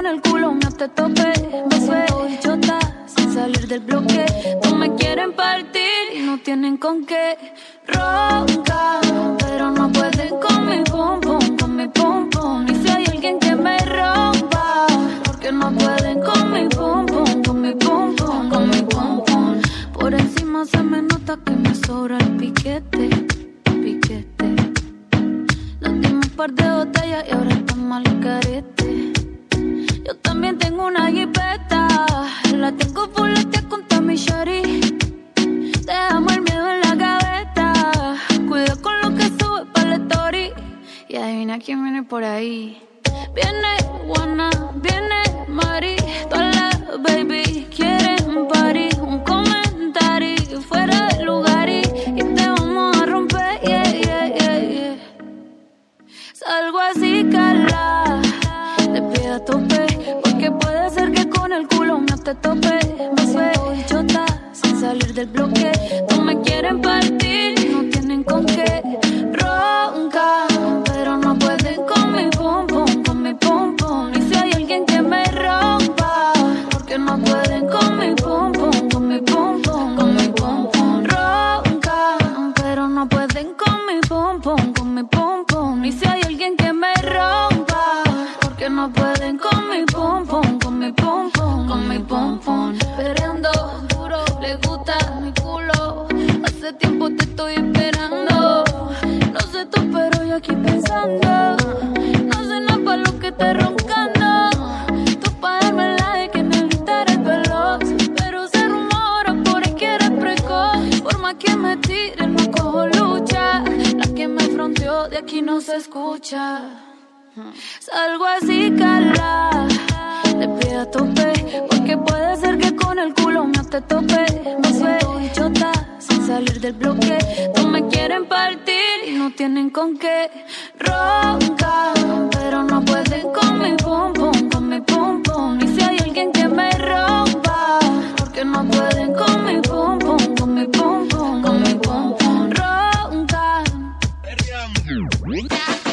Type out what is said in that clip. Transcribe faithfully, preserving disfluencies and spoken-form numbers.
el culo me te tope. Me suelto bichota sin salir del bloque. No me quieren partir y no tienen con qué. Roncan, pero no pueden con mi pum pum, con mi pum pum. Y si hay alguien que me rompa, porque no pueden con mi pum pum, con mi pum pum, con mi pum pum. Por encima se me nota que me sobra el piquete, piquete. Nos dimos un par de botellas y ahora estamos al carete. Yo también tengo una jipeta, la tengo fuletea con Tommy Shari. Dejamos el miedo en la gaveta, cuida con lo que sube pa' la story. Y adivina quién viene por ahí. Viene Juana, viene Mari, todas las baby quieren un party, un comentario fuera de lugar y, y te vamos a romper, yeah, yeah, yeah, yeah. Salgo así, cala, te pido a tope, porque puede ser que con el culo me te tope. Me suelto bichota sin salir del bloque. No me quieren partir y no tienen con qué. Ronca, pero no pueden con mi pum pum, con mi pum pum. Y si hay alguien que me rompa, porque no pueden con mi pum pum, con mi pum pum, con mi pum pum. Ronca, pero no pueden con mi pum pum, con mi pum pum. Y si hay alguien que me rompa, porque no pueden con mi pum pum, con mi pum pum, con mi pum pum. Perreando duro, le gusta mi culo. Hace tiempo te estoy esperando. No sé tú, pero yo aquí pensando. No sé nada pa' lo que esté roncando. Tú pa' darme la de que me gritar el veloz. Pero se rumora por ahí que eres precoz. Por más que me tire, no cojo lucha. La que me fronteó de aquí no se escucha. Salgo así, cala, te pido a tope, porque puede ser que con el culo me te tope. Me suelto bichota sin salir del bloque. No me quieren partir y no tienen con qué. Ronca, pero no pueden con mi pum pum, con mi pum pum. Y si hay alguien que me rompa, porque no pueden con mi pum pum, con mi pum pum, con mi pum pum. Ronca.